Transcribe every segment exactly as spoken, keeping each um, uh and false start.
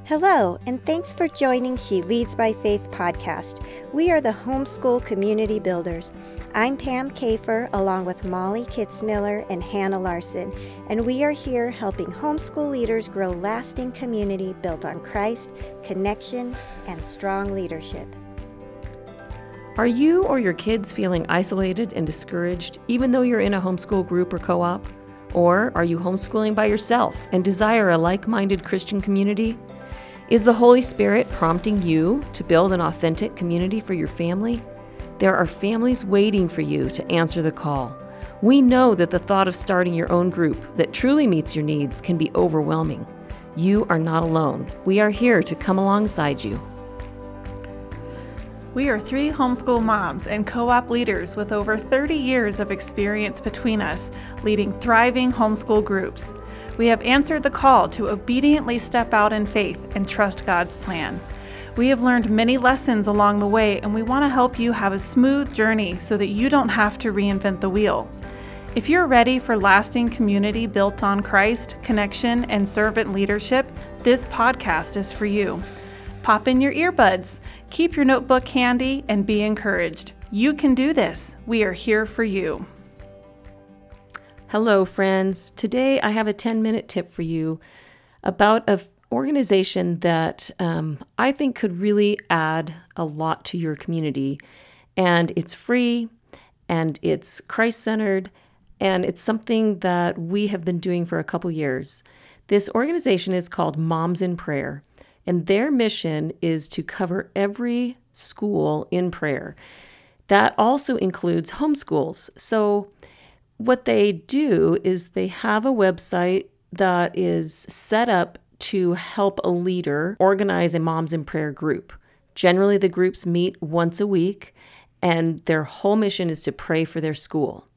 Hello, and thanks for joining She Leads by Faith podcast. We are the homeschool community builders. I'm Pam Kafer, along with Molly Kitzmiller and Hannah Larson, and we are here helping homeschool leaders grow lasting community built on Christ, connection, and strong leadership. Are you or your kids feeling isolated and discouraged, even though you're in a homeschool group or co-op? Or are you homeschooling by yourself and desire a like-minded Christian community? Is the Holy Spirit prompting you to build an authentic community for your family? There are families waiting for you to answer the call. We know that the thought of starting your own group that truly meets your needs can be overwhelming. You are not alone. We are here to come alongside you. We are three homeschool moms and co-op leaders with over thirty years of experience between us, leading thriving homeschool groups. We have answered the call to obediently step out in faith and trust God's plan. We have learned many lessons along the way, and we want to help you have a smooth journey so that you don't have to reinvent the wheel. If you're ready for lasting community built on Christ, connection, and servant leadership, this podcast is for you. Pop in your earbuds, keep your notebook handy, and be encouraged. You can do this. We are here for you. Hello, friends. Today I have a ten-minute tip for you about an organization that um, I think could really add a lot to your community. And it's free, and it's Christ-centered, and it's something that we have been doing for a couple years. This organization is called Moms in Prayer, and their mission is to cover every school in prayer. That also includes homeschools. So what they do is they have a website that is set up to help a leader organize a Moms in Prayer group. Generally, the groups meet once a week, and their whole mission is to pray for their school.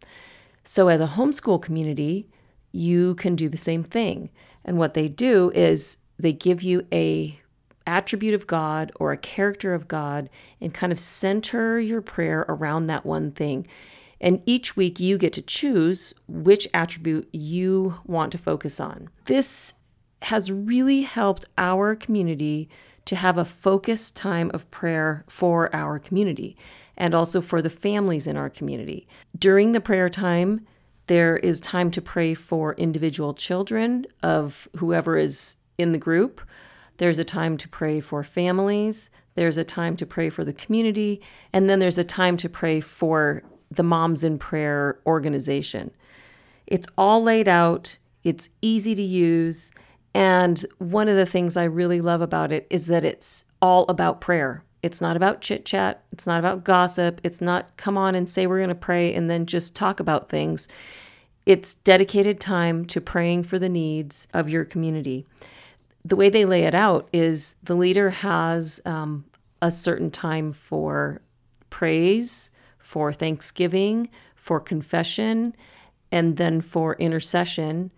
So as a homeschool community, you can do the same thing. And what they do is they give you a attribute of God or a character of God and kind of center your prayer around that one thing. And each week you get to choose which attribute you want to focus on. This has really helped our community to have a focused time of prayer for our community and also for the families in our community. During the prayer time, there is time to pray for individual children of whoever is in the group. There's a time to pray for families. There's a time to pray for the community. And then there's a time to pray for the Moms in Prayer organization. It's all laid out. It's easy to use. And one of the things I really love about it is that it's all about prayer. It's not about chit chat. It's not about gossip. It's not come on and say we're going to pray and then just talk about things. It's dedicated time to praying for the needs of your community. The way they lay it out is the leader has um, a certain time for praise, for thanksgiving, for confession, and then for intercession.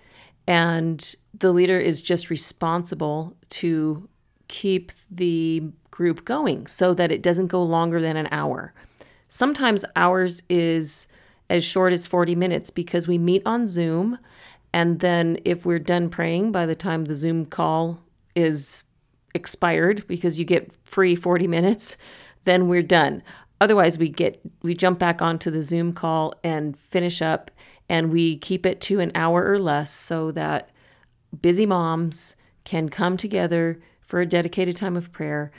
And the leader is just responsible to keep the group going so that it doesn't go longer than an hour. Sometimes ours is as short as forty minutes because we meet on Zoom. And then if we're done praying by the time the Zoom call is expired, because you get free forty minutes, then we're done. Otherwise, we get we jump back onto the Zoom call and finish up, and we keep it to an hour or less so that busy moms can come together for a dedicated time of prayer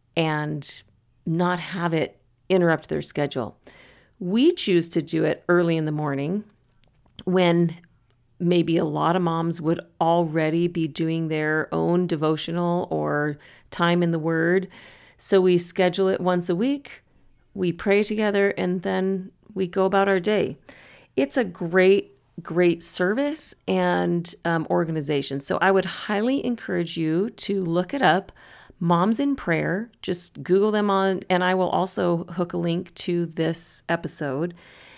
and not have it interrupt their schedule. We choose to do it early in the morning when maybe a lot of moms would already be doing their own devotional or time in the Word. So we schedule it once a week. We pray together, and then we go about our day. It's a great, great service and um, organization. So I would highly encourage you to look it up, Moms in Prayer. Just Google them on, and I will also hook a link to this episode.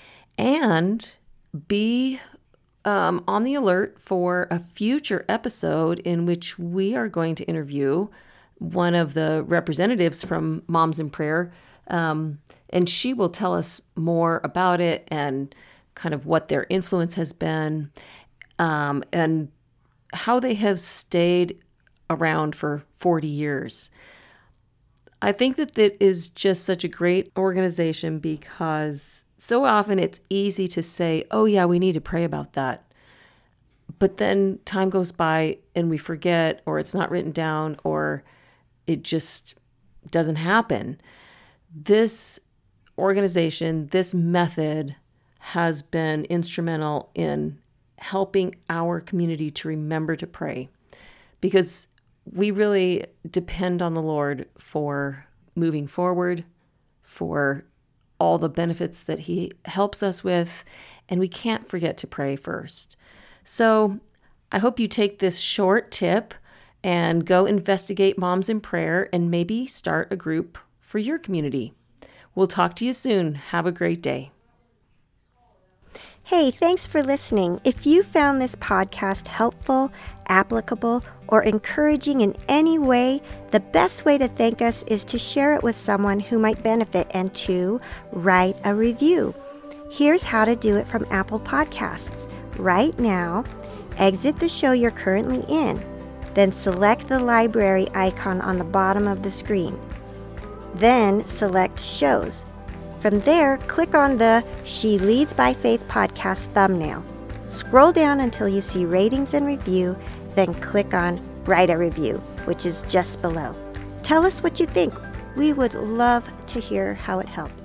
And be um, on the alert for a future episode in which we are going to interview one of the representatives from Moms in Prayer. Um, and she will tell us more about it and kind of what their influence has been um, and how they have stayed around for forty years. I think that it is just such a great organization because so often it's easy to say, oh yeah, we need to pray about that. But then time goes by and we forget, or it's not written down, or it just doesn't happen. This organization, this method has been instrumental in helping our community to remember to pray, because we really depend on the Lord for moving forward, for all the benefits that He helps us with, and we can't forget to pray first. So I hope you take this short tip and go investigate Moms in Prayer and maybe start a group for your community. We'll talk to you soon. Have a great day. Hey, thanks for listening. If you found this podcast helpful, applicable, or encouraging in any way, the best way to thank us is to share it with someone who might benefit and to write a review. Here's how to do it from Apple Podcasts. Right now, exit the show you're currently in, then select the library icon on the bottom of the screen. Then select Shows. From there, click on the She Leads by Faith podcast thumbnail. Scroll down until you see Ratings and Review, then click on Write a Review, which is just below. Tell us what you think. We would love to hear how it helped.